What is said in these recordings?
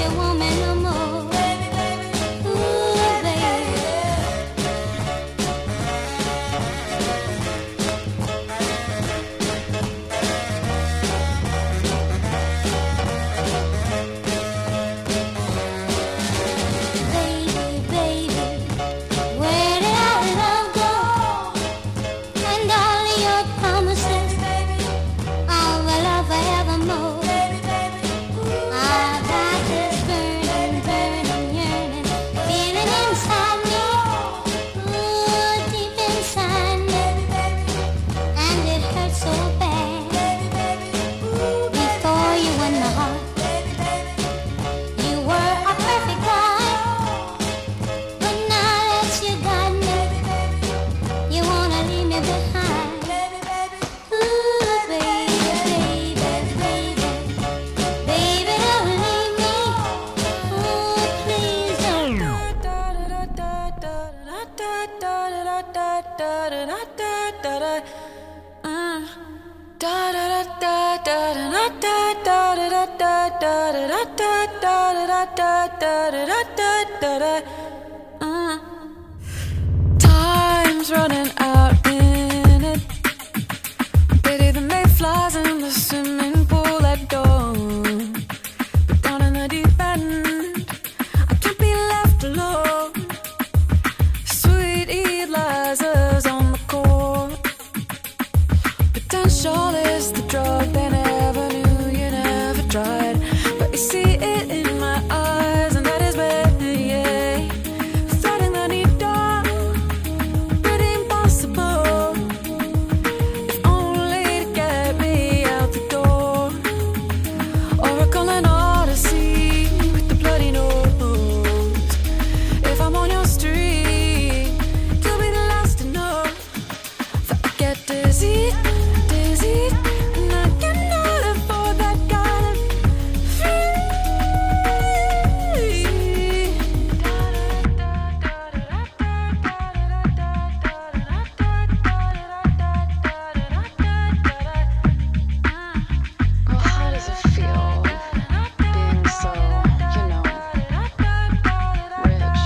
Time's running out in it. Pity the mayflies in the swimming pool at dawn. But down in the deep end, I can't be left alone. Sweet Eliza's on the court. Potential is the drug they never knew you never tried. But you see it in my eyes, and that is where, yeah, threading the needle, pretty impossible. If only to get me out the door, or a calling odyssey with the bloody nose. If I'm on your street, you'll be the last to know that I get dizzy, dizzy, and I cannot afford that kind of free. Well, how does it feel being so, rich?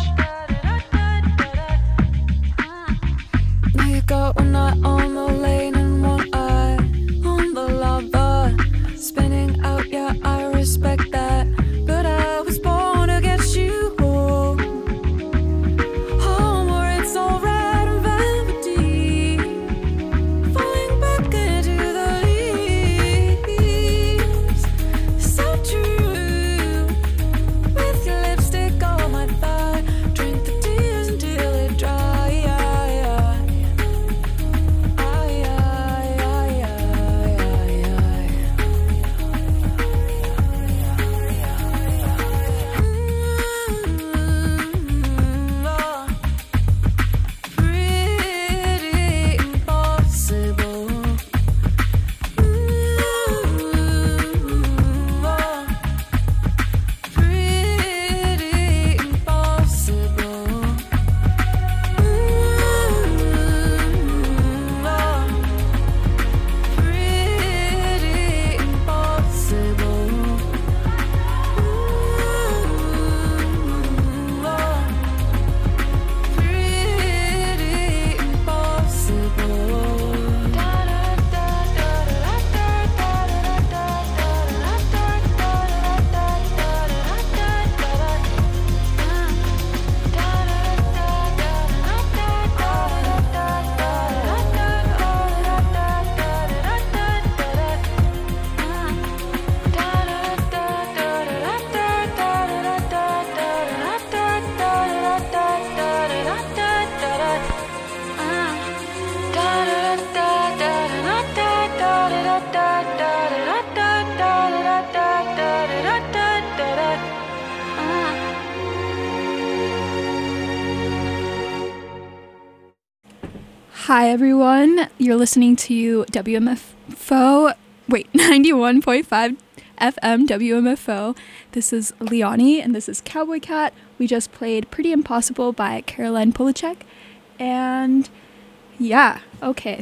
Now you got one eye on the lane and one eye on the lava. Spinning out, yeah, I respect that. But I was born to get you home. Home where it's all red and velvety. Falling back into the leaves. So true. With your lipstick on my thigh. Drink the tears until they dry. Pretty impossible. Pretty impossible. Pretty impossible. Pretty Hi everyone, you're listening to WMFO, 91.5 FM WMFO. This is Leonie and this is Cowboy Cat. We just played Pretty Impossible by Caroline Polachek. And yeah, okay.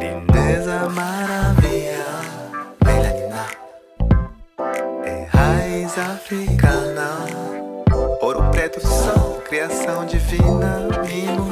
lindeza, maravilha, melanina, é raiz africana, ouro preto, sol, criação divina, mimo,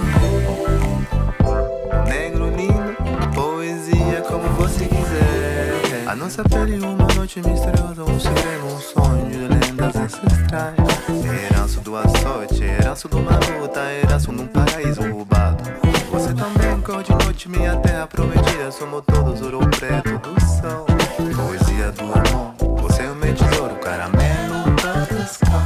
negro lindo, poesia como você quiser. A nossa pele, uma noite misteriosa, um segredo, um sonho de lendas ancestrais. Herança do açoite, herança de uma luta, herança num paraíso roubado. Você também cor de noite, minha terra prometida. Somos todos ouro preto do sol. Poesia do amor, você é o meu tesouro, caramelo pra pescar.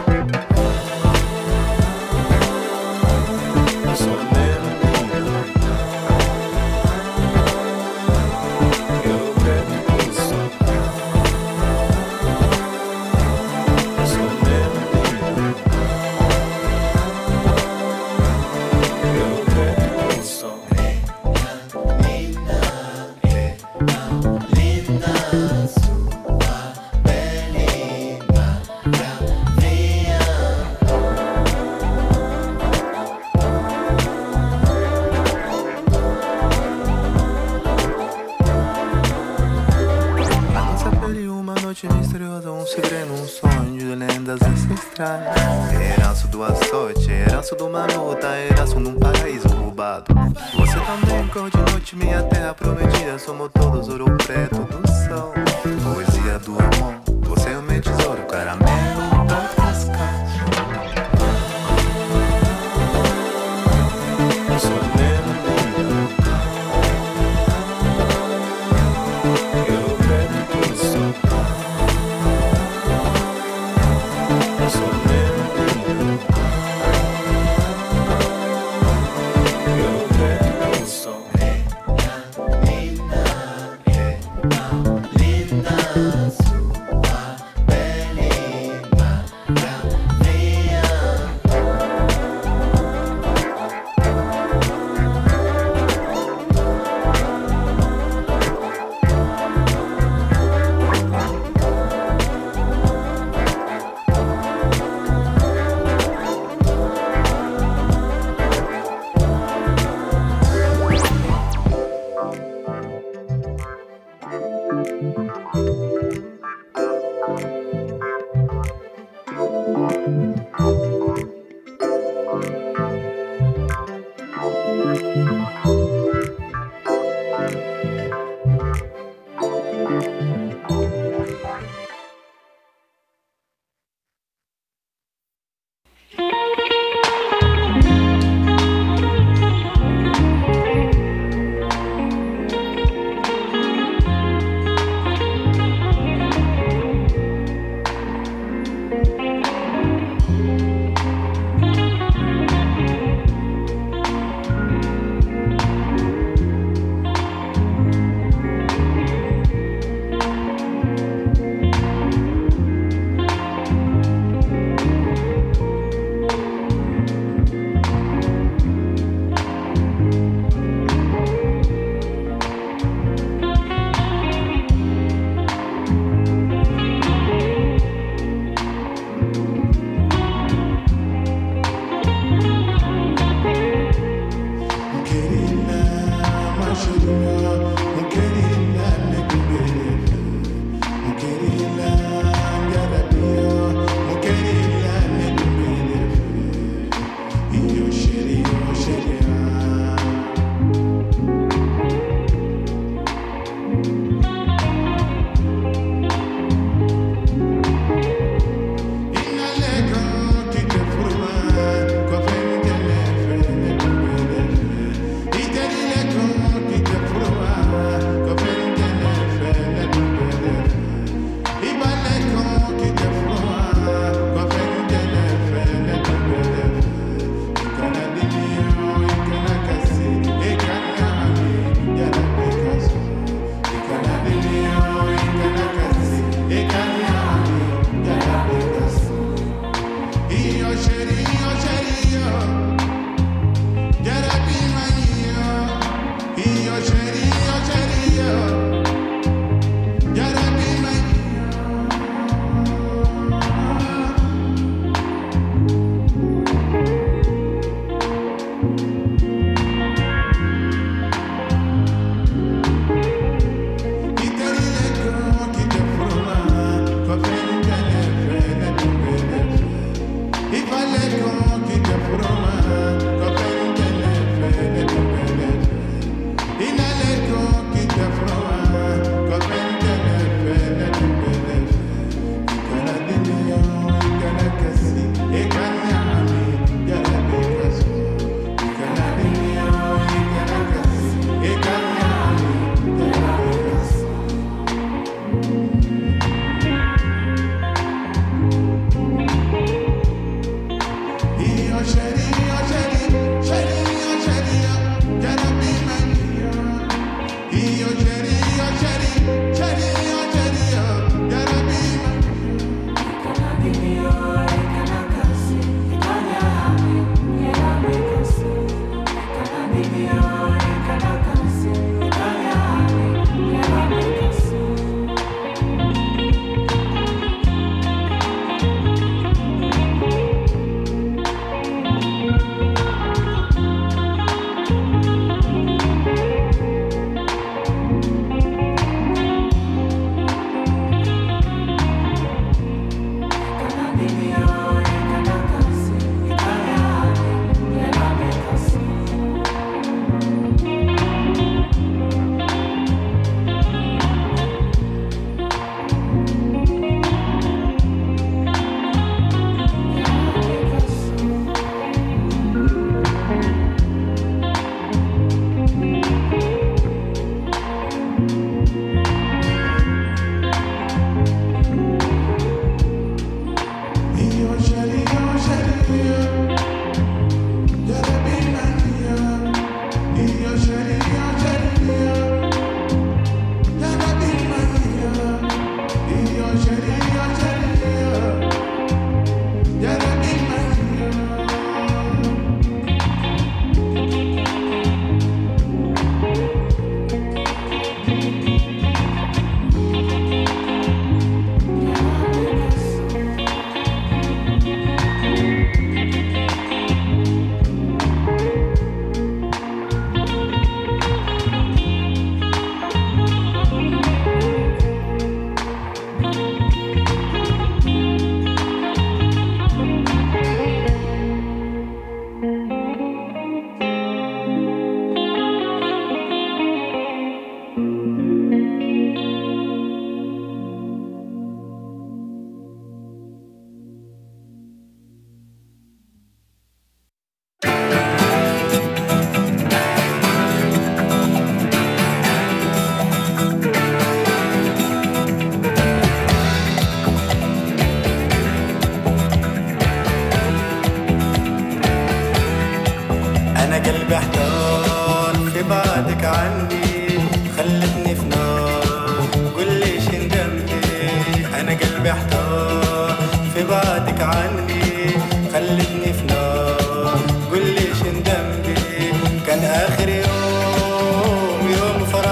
Misteriosa, um segredo, um sonho de lendas ancestrais. Herança do açoite, herança de uma luta, herança num paraíso roubado. Você também cor de noite, minha terra prometida. Somos todos ouro preto do sol. Poesia do amor, você é o meu tesouro, caramelo pra cascar.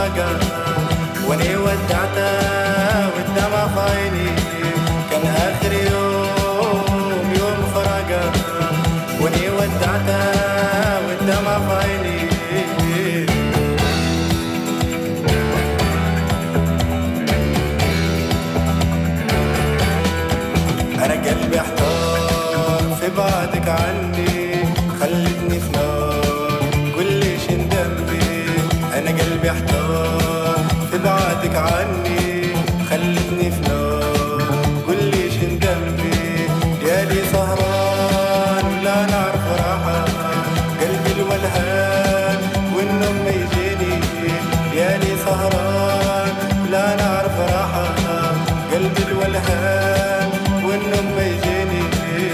فراقك واني ودعتها والدمع في عيني كان آخر يوم فراقك واني ودعتها والدمع في عيني أنا قلبي احتار في بعدك عني خلتني في نار كل شي ندمي أنا قلبي احتار في بعدك عني خلتني في نار كل شي ندمي ليالي سهران ولا نعرف راحة قلبي الولهان والنوم ما يجيني ليالي سهران ولا نعرف راحة قلبي الولهان والنوم ما يجيني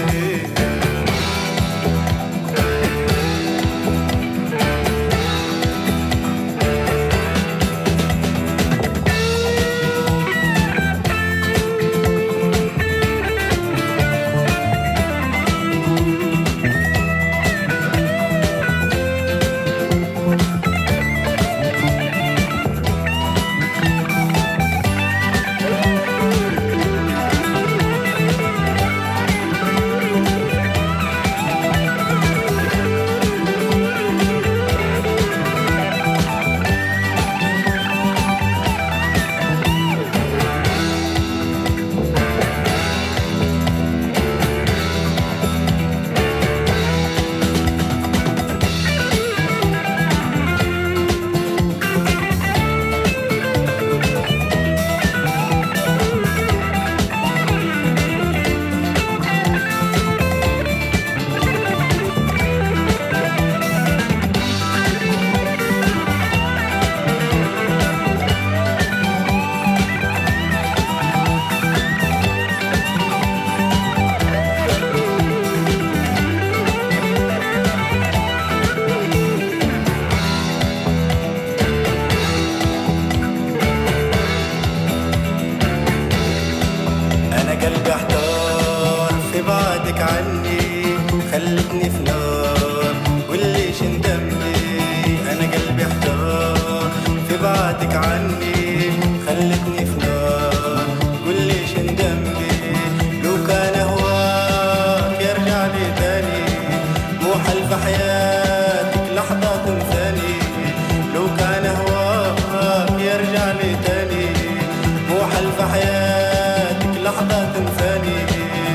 قلبي احتار في بعدك عني خلتني في نار والليش ندمي أنا قلبي احتار في بعدك عني خلتني في نار والليش ندمي لو كان هواك يرجع لي تاني مو حلف حياتك لحظة تنساني لو كان هواك يرجع لي تاني مو حلف حياتك لحظة تنساني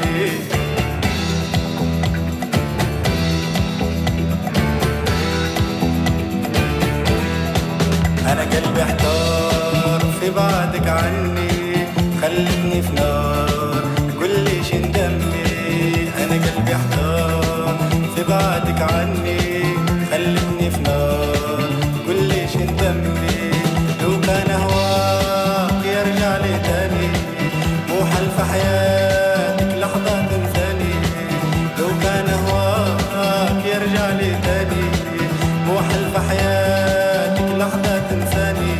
أنا قلبي احتار في بعدك عني خلتني في نار كل شي ندمي أنا قلبي احتار في بعدك عني خلتني في نار كل شي ندمي لو كان هواك يرجع لي تاني مو حلف حياتك لحظة تنساني لو كان هواك يرجع لي تاني مو حلف حياتك لحظة تنساني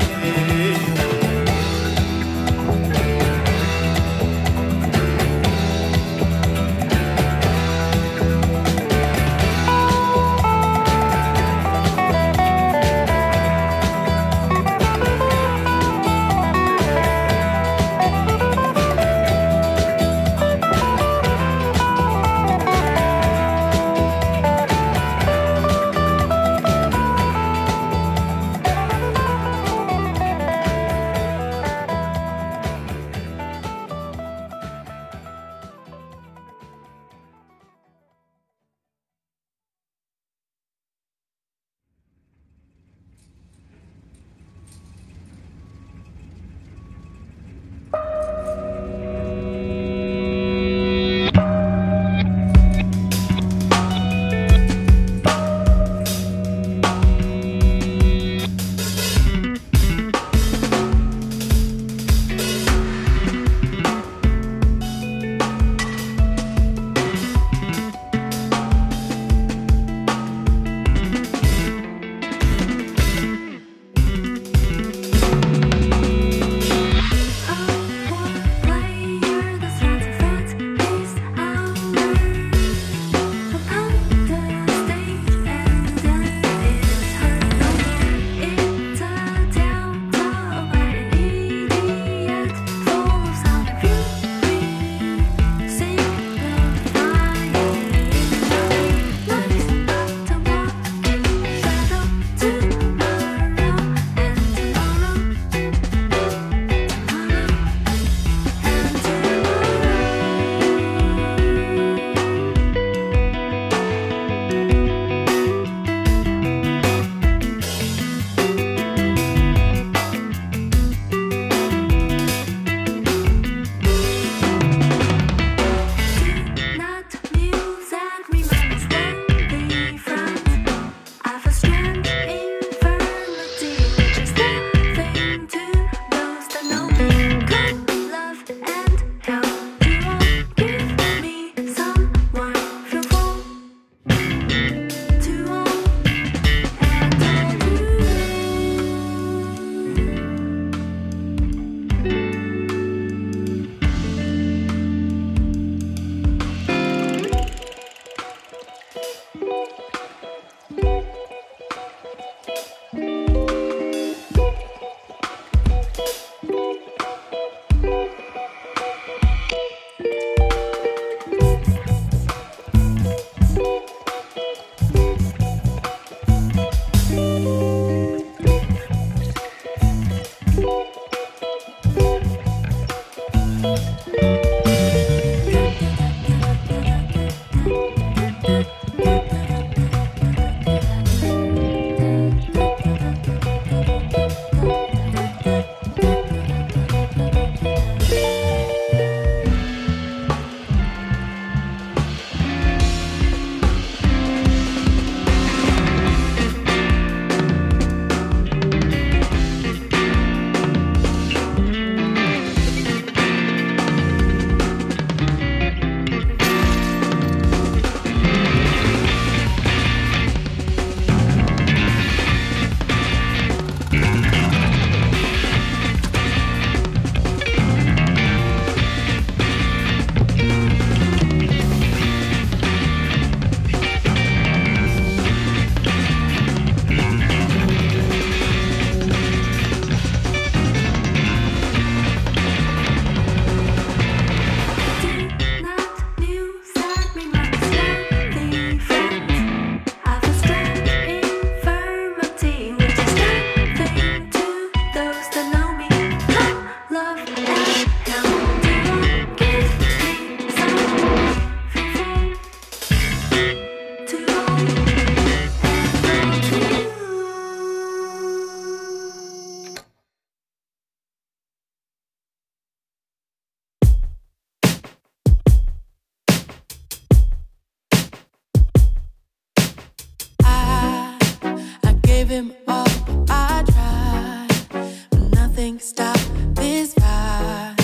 gave him all I tried, but nothing stopped this fight.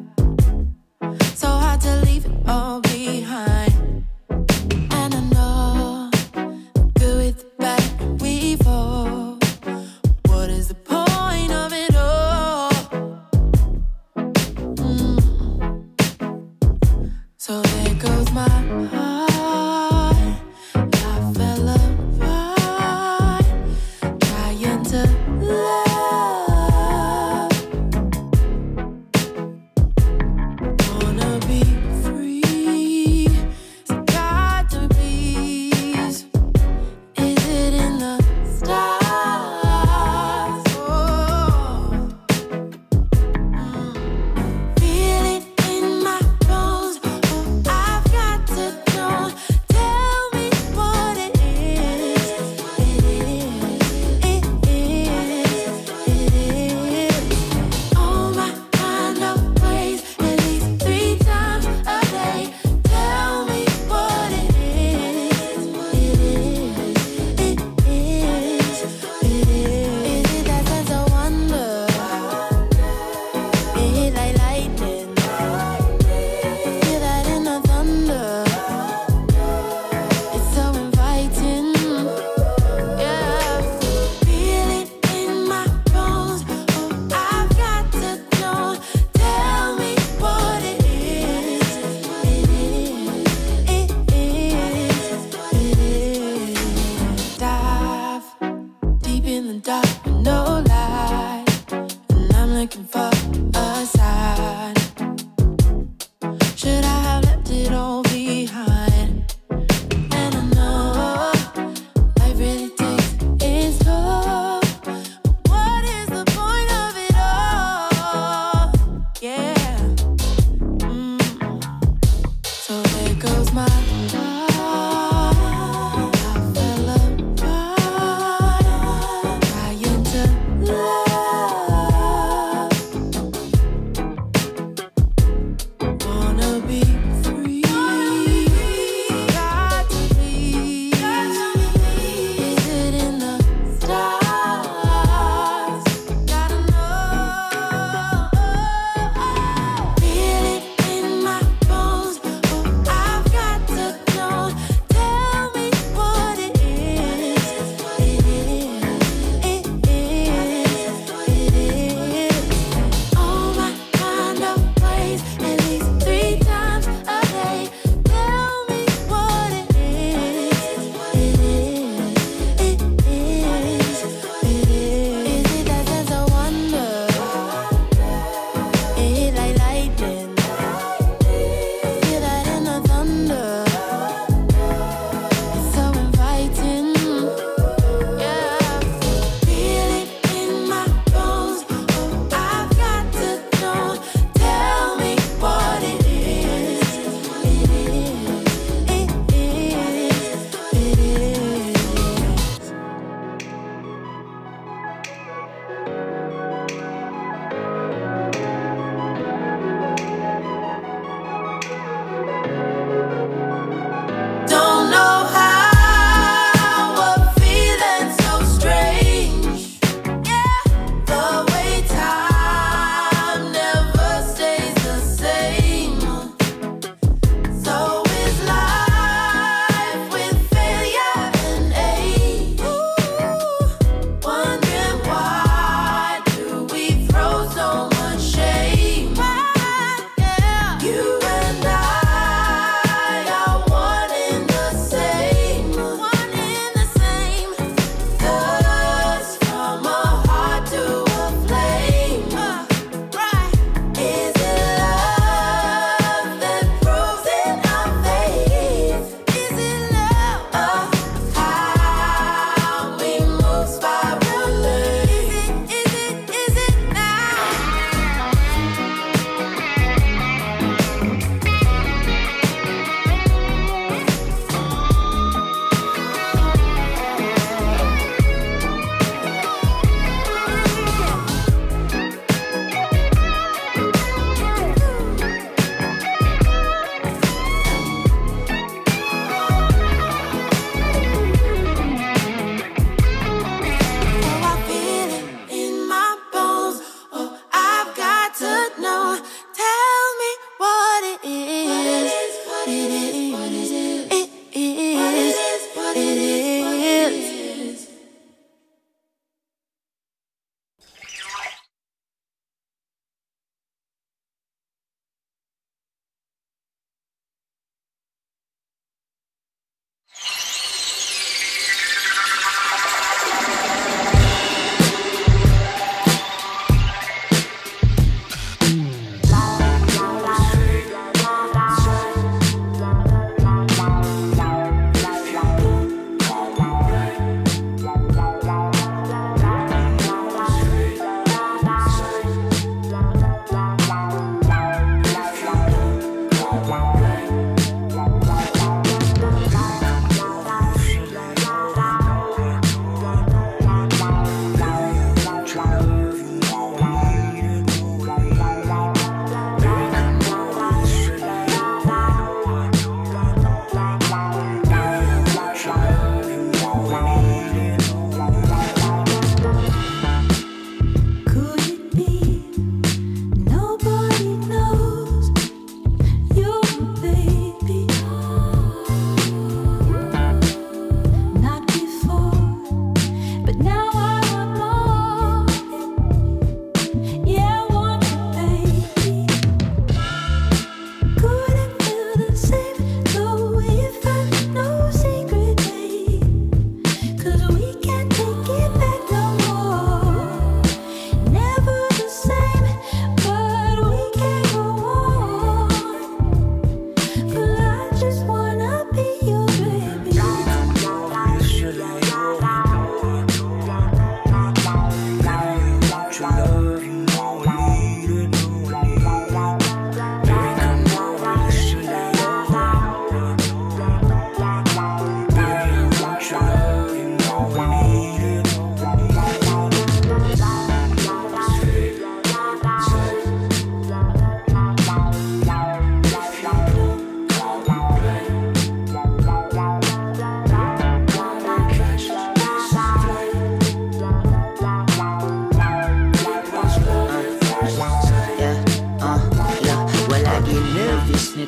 So hard to leave it all behind. And I know the good with the bad and we fall. What is the point of it all? So there goes my heart. I fell apart, trying to love.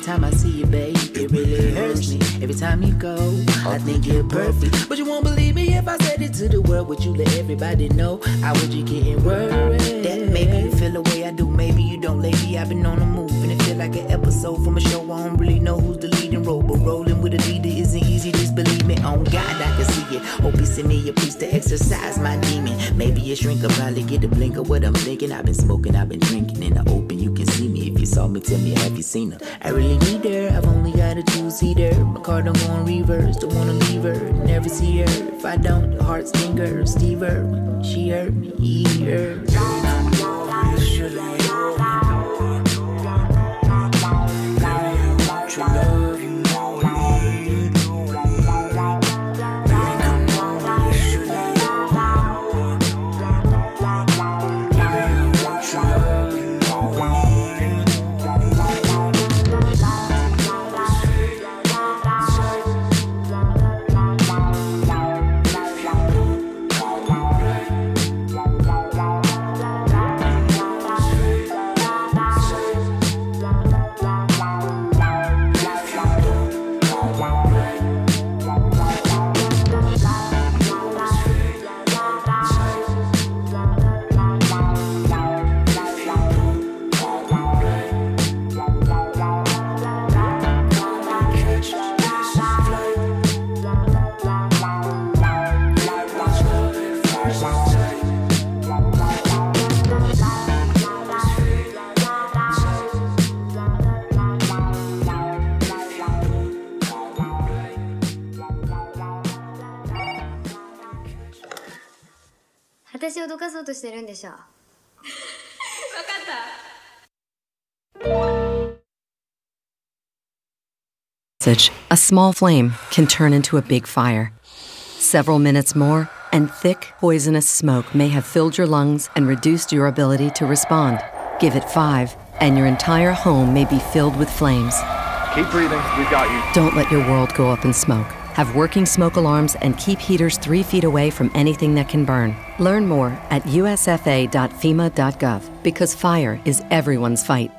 time I see you, babe, it really hurts me. Every time you go, I think you're perfect. But you won't believe me if I said it to the world. Would you let everybody know? How would you getting worried? That maybe you feel the way I do, maybe you don't, lately. I've been on the move, and it feel like an episode from a show. I don't really know who's the leading role, but rolling with a leader isn't easy, just believe me. On God, I can see it. Hope you send me a piece to exercise my demon. Maybe a shrink will probably get a blink of what I'm thinking. I've been smoking, I've been drinking in the open. You can see me if you saw me. Tell me, have you seen her? I really need her. I've only got a 2-seater. My car don't go on reverse. Don't wanna leave her. Never see her. If I don't, the heart stinger. Steve her. She hurt me. He hurt. 私をどかそうとしてるんでしょ。 A small flame can turn into a big fire. Several minutes more, and thick, poisonous smoke may have filled your lungs and reduced your ability to respond. Give it 5, and your entire home may be filled with flames. Keep breathing, we've got you. Don't let your world go up in smoke. Have working smoke alarms and keep heaters 3 feet away from anything that can burn. Learn more at usfa.fema.gov, because fire is everyone's fight.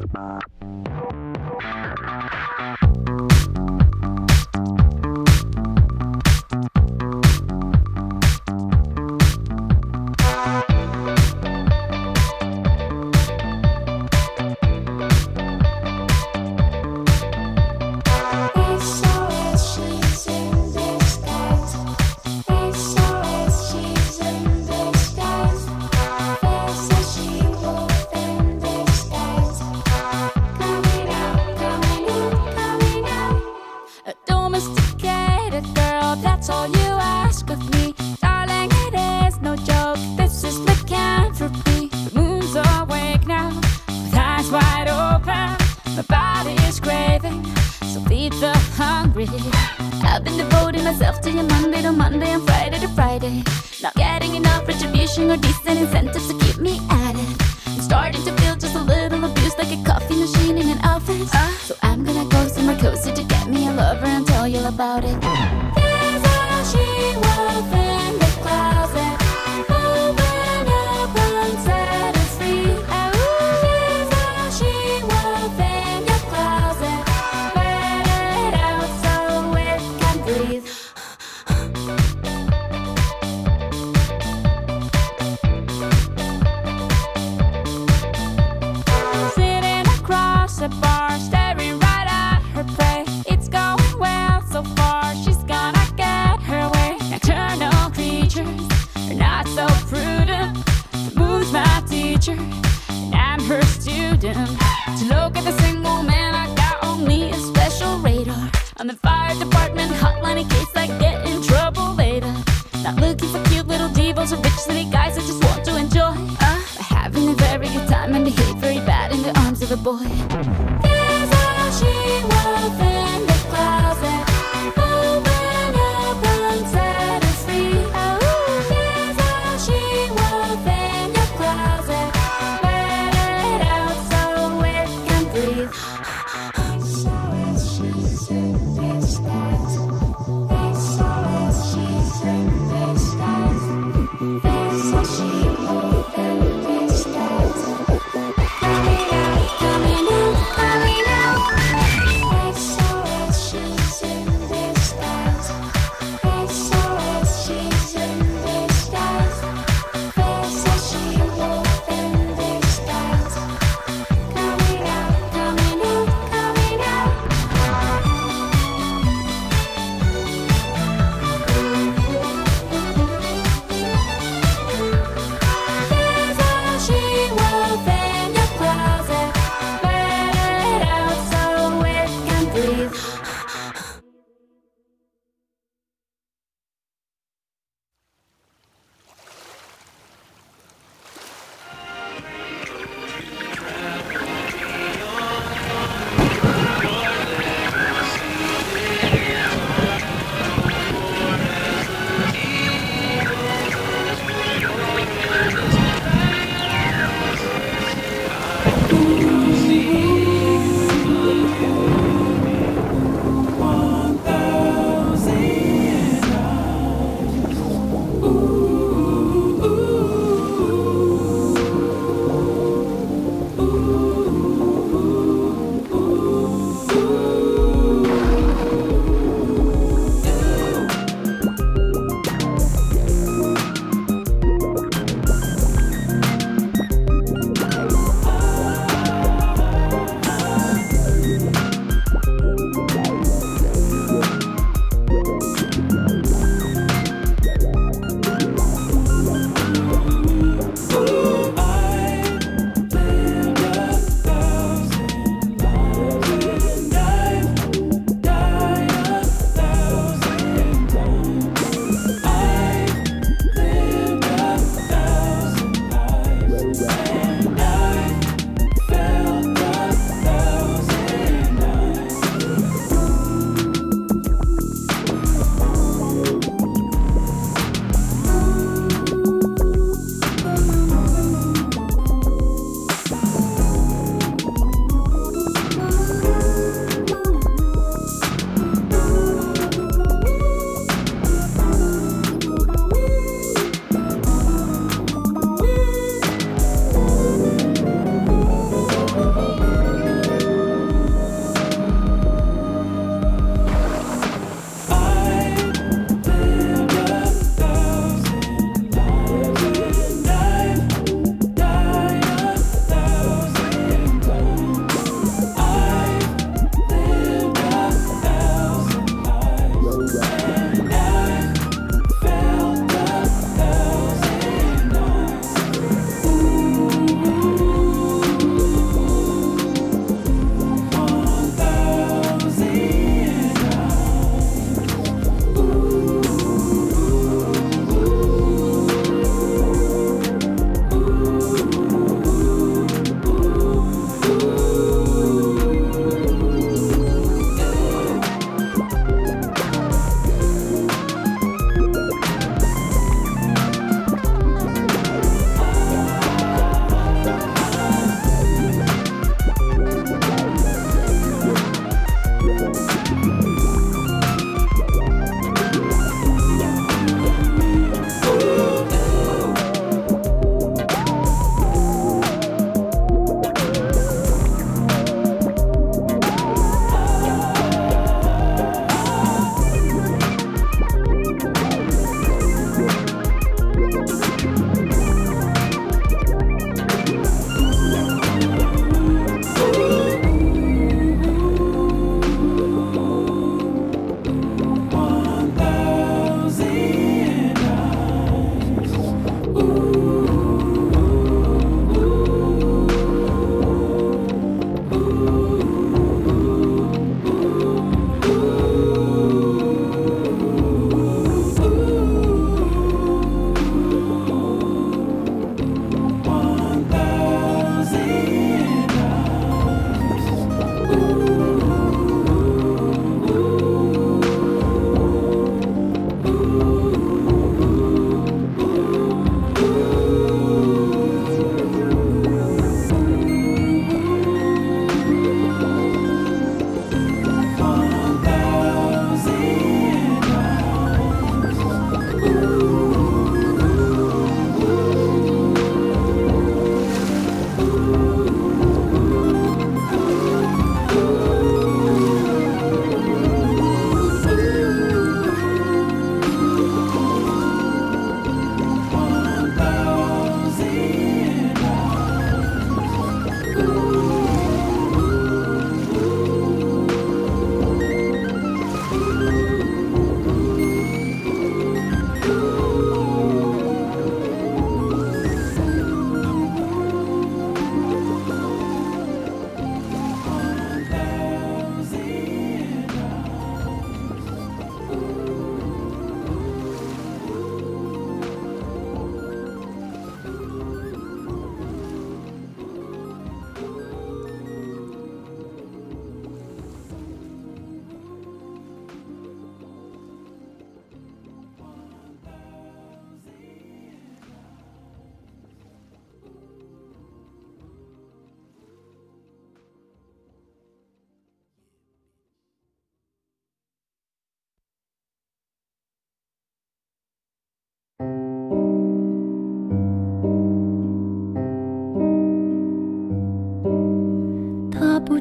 I've been devoting myself to you Monday to Monday and Friday to Friday. Not getting enough retribution or decent incentives to keep me at it. I'm starting to feel just a little abused, like a coffee machine in an office. So I'm gonna go somewhere cozy to get me a lover and tell you about it. There's a she-wolf in the closet. Open up and set her free. There's a she-wolf in your closet. Let it out so it can breathe. Sitting across the bar, staring right at her prey. It's going well so far, she's gonna get her way. Nocturnal creatures are not so prudent. The moon's my teacher, and I'm her student. To look at the single man, I got on me a special radar. On the fire department hotline in case I get in trouble later. Not looking for cute little divas or rich city guys, I just want to enjoy having a very good time and behave very bad in the arms of a boy. There's a she-wolf in the closet. Open up and set her free. There's a she-wolf in your closet. Let it out so it can breathe. So she's in disguise. So she's in disguise. There's a she-wolf in disguise. Coming out, coming out, coming out. So she's in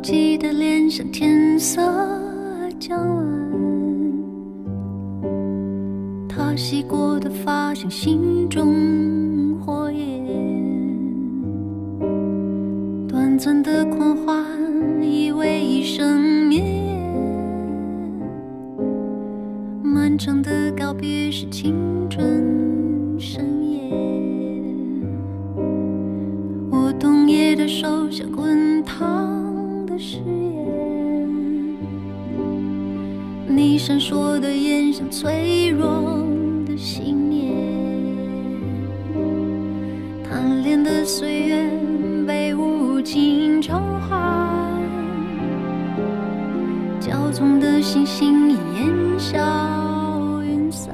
记的脸像天色将晚，他洗过的发像心中火焰，短暂的狂欢以为一生绵延，漫长的告别是青春深夜。我冬夜的手像滚烫的誓言，你闪烁的眼像脆弱的信念，贪恋的岁月被无情偿还，骄纵的星星已烟消云散。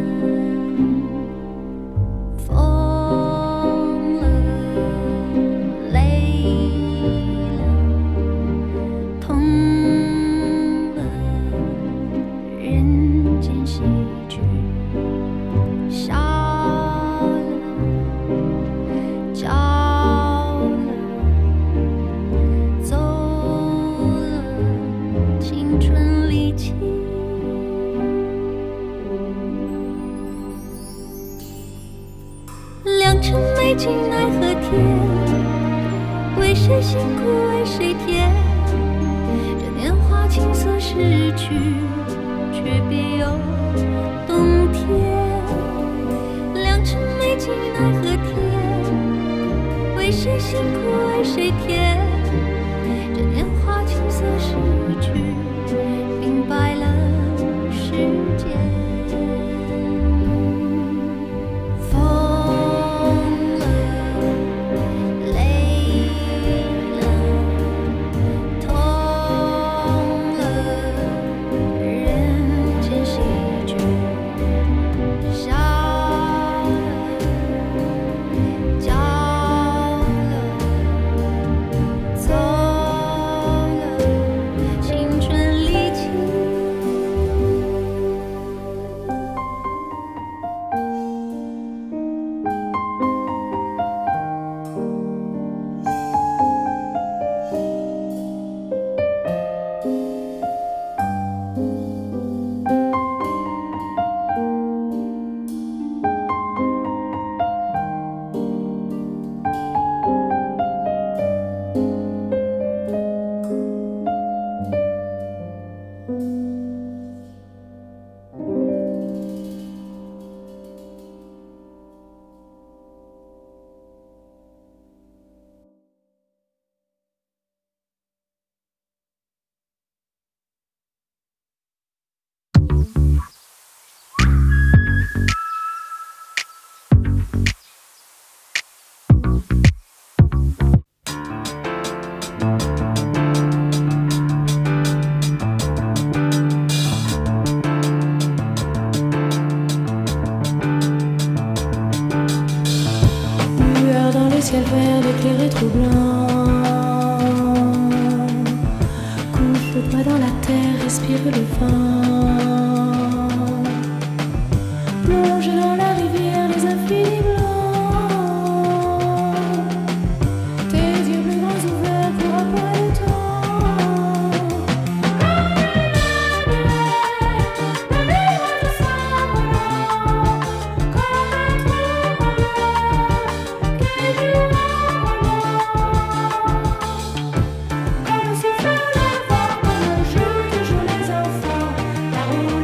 美景奈何天，为谁辛苦为谁甜，这年华青涩逝去，却别有冬天。良辰美景奈何天，为谁辛苦为谁甜，这年华青涩逝去，明白了世间。 ciel vert éclairé trop blanc. Couche-toi dans la terre, respire le vent. Plonge dans la rivière les infinis blancs. Tes yeux bleus grands ouverts pour après le temps. Comme souffle le vent, comme le jeu de jouer les enfants. La route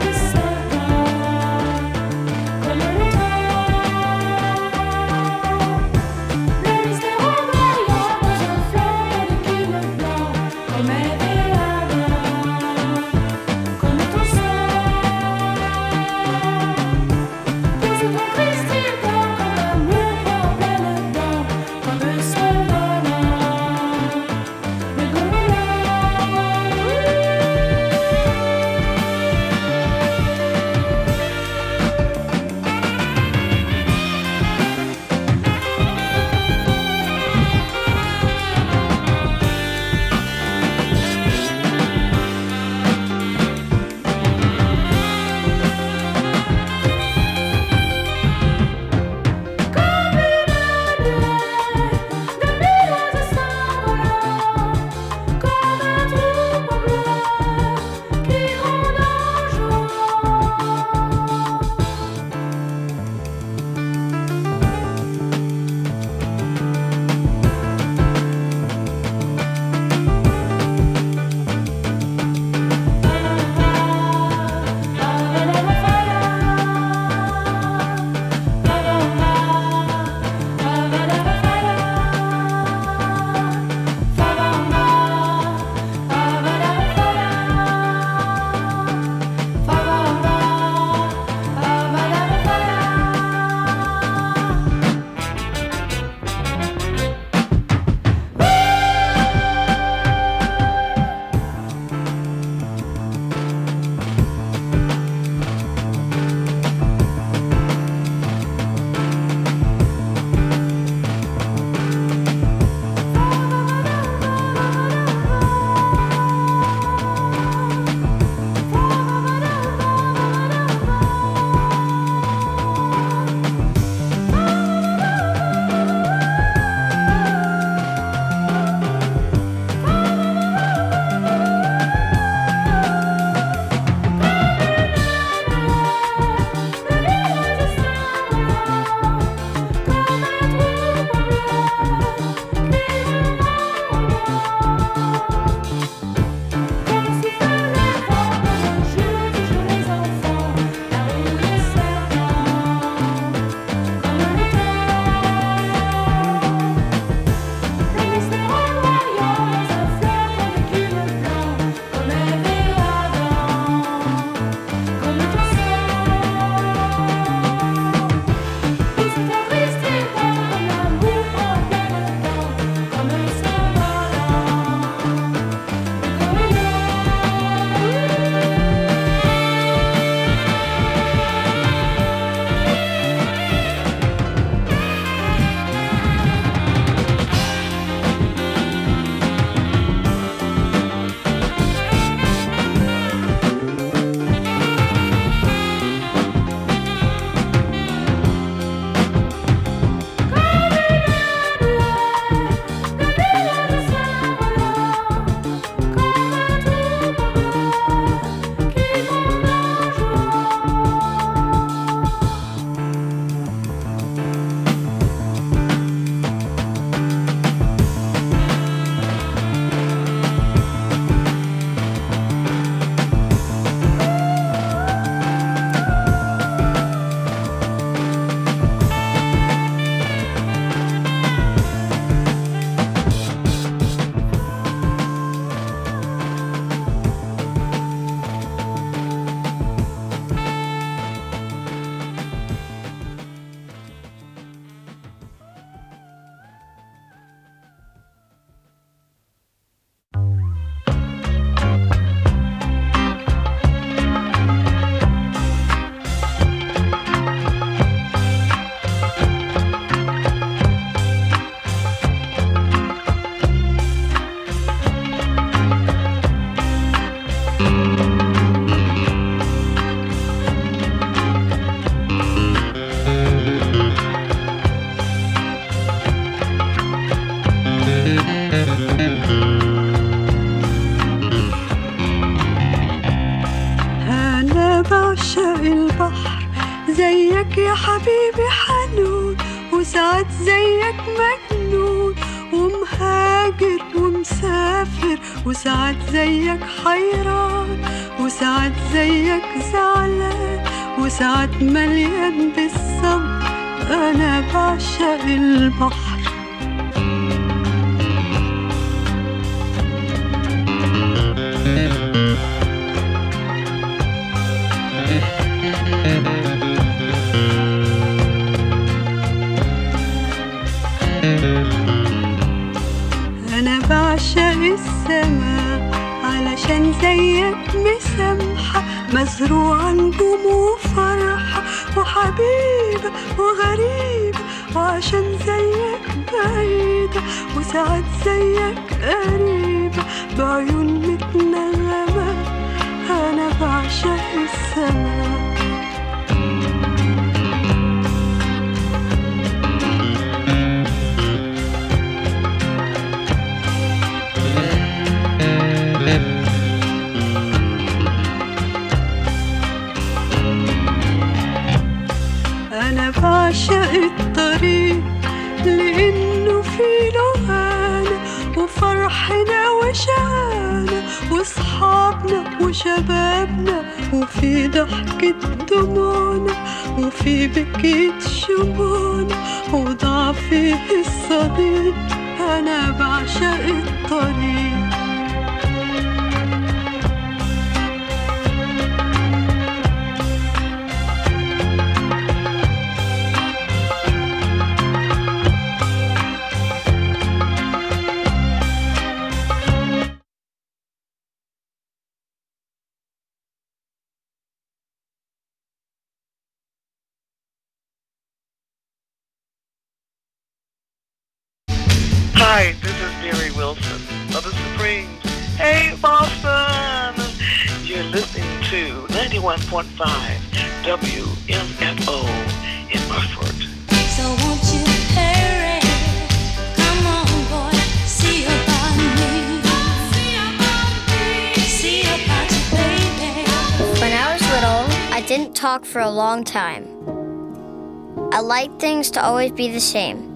زيك يا حبيبي حنون، وساعات زيك مجنون، ومهاجر ومسافر، وساعات زيك حيران، وساعات زيك زعلان، وساعات مليان بالصبر. أنا بعشق البحر. أنا بعشق السماء علشان زيك مسامحة، مزروعة نجوم وفرحة، وحبيبة وغريبة، وعشان زيك بعيدة، وساعات زيك قريبة، بعيون متنغمة. أنا بعشق السماء. أنا بعشق الطريق لأنه فيه لهانا، وفرحنا وشقانا، وصحابنا وشبابنا، وفي ضحكة دموعنا، وفي بكيت شموعنا، وضاع فيه الصديق. أنا بعشق الطريق. Hi, this is Mary Wilson of the Supremes. Hey, Boston! You're listening to 91.5 WMFO in Bufford. So won't you hurry? Come on, boy, see about me. See about you, baby. When I was little, I didn't talk for a long time. I liked things to always be the same.